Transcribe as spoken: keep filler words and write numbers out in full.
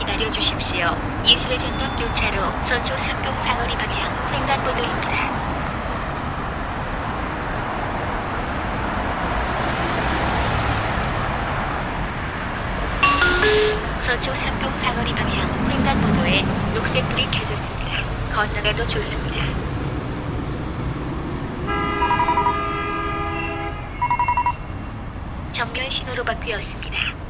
기다려 주십시오. 이수회전역 교차로 서초 삼동 사거리 방향 횡단보도입니다. 서초 삼동 사거리 방향 횡단보도에 녹색불이 켜졌습니다. 건너가도 좋습니다. 정면 신호로 바뀌었습니다.